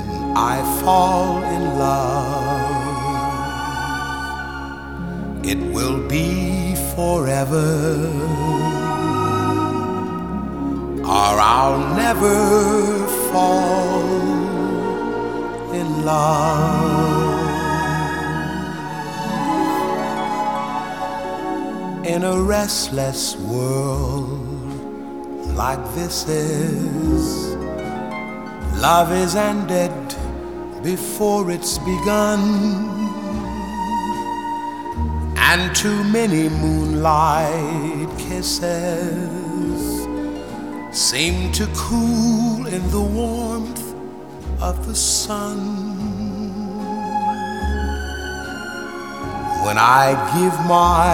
I fall in love, it will be forever, or I'll never fall in love. In a restless world like this is, love is ended before it's begun, and too many moonlight kisses seem to cool in the warmth of the sun. When I give my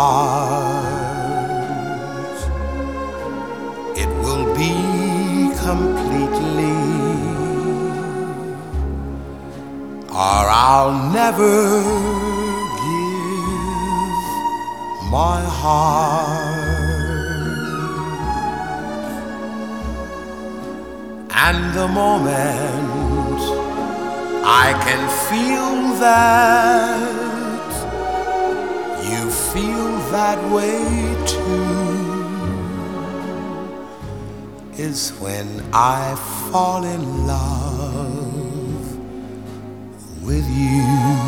heart, it will be completely, or I'll never give my heart. And the moment I can feel that you feel that way too is when I fall in love with you.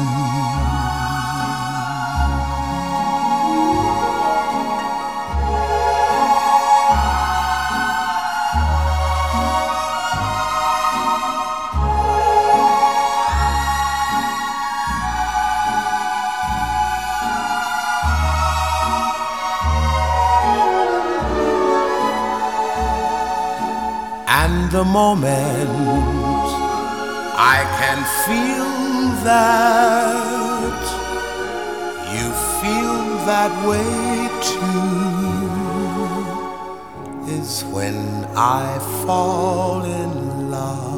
And the moment I can feel that you feel that way too is when I fall in love.